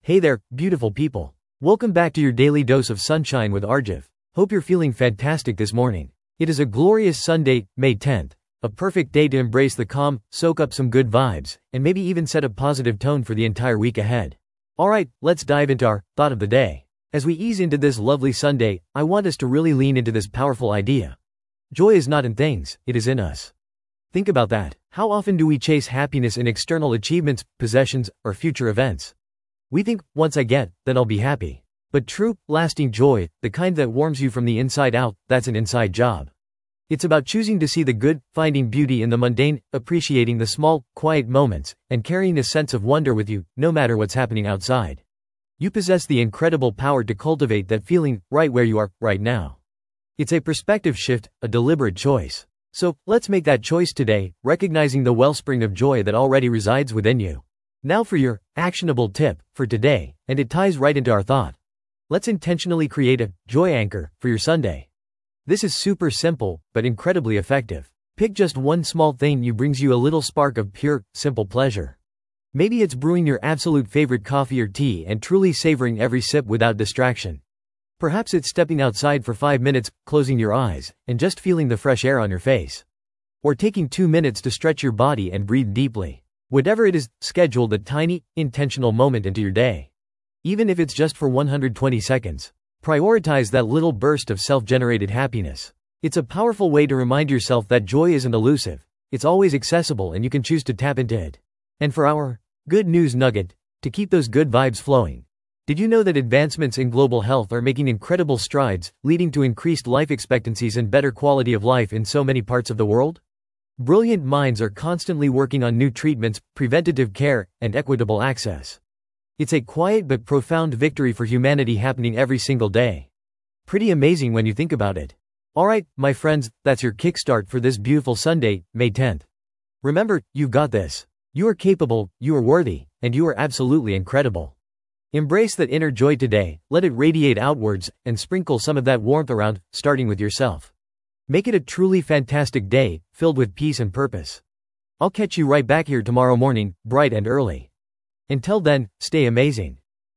Hey there, beautiful people. Welcome back to your daily dose of sunshine with Arjiv. Hope you're feeling fantastic this morning. It is a glorious Sunday, May 10th. A perfect day to embrace the calm, soak up some good vibes, and maybe even set a positive tone for the entire week ahead. Alright, let's dive into our thought of the day. As we ease into this lovely Sunday, I want us to really lean into this powerful idea. Joy is not in things, it is in us. Think about that. How often do we chase happiness in external achievements, possessions, or future events? We think, once I get, then I'll be happy. But true, lasting joy, the kind that warms you from the inside out, that's an inside job. It's about choosing to see the good, finding beauty in the mundane, appreciating the small, quiet moments, and carrying a sense of wonder with you, no matter what's happening outside. You possess the incredible power to cultivate that feeling, right where you are, right now. It's a perspective shift, a deliberate choice. So, let's make that choice today, recognizing the wellspring of joy that already resides within you. Now for your actionable tip for today, and it ties right into our thought. Let's intentionally create a joy anchor for your Sunday. This is super simple, but incredibly effective. Pick just one small thing that brings you a little spark of pure, simple pleasure. Maybe it's brewing your absolute favorite coffee or tea and truly savoring every sip without distraction. Perhaps it's stepping outside for 5 minutes, closing your eyes, and just feeling the fresh air on your face. Or taking 2 minutes to stretch your body and breathe deeply. Whatever it is, schedule the tiny, intentional moment into your day. Even if it's just for 120 seconds. Prioritize that little burst of self-generated happiness. It's a powerful way to remind yourself that joy isn't elusive. It's always accessible and you can choose to tap into it. And for our good news nugget, to keep those good vibes flowing. Did you know that advancements in global health are making incredible strides, leading to increased life expectancies and better quality of life in so many parts of the world? Brilliant minds are constantly working on new treatments, preventative care, and equitable access. It's a quiet but profound victory for humanity happening every single day. Pretty amazing when you think about it. Alright, my friends, that's your kickstart for this beautiful Sunday, May 10th. Remember, you've got this. You are capable, you are worthy, and you are absolutely incredible. Embrace that inner joy today, let it radiate outwards, and sprinkle some of that warmth around, starting with yourself. Make it a truly fantastic day, filled with peace and purpose. I'll catch you right back here tomorrow morning, bright and early. Until then, stay amazing.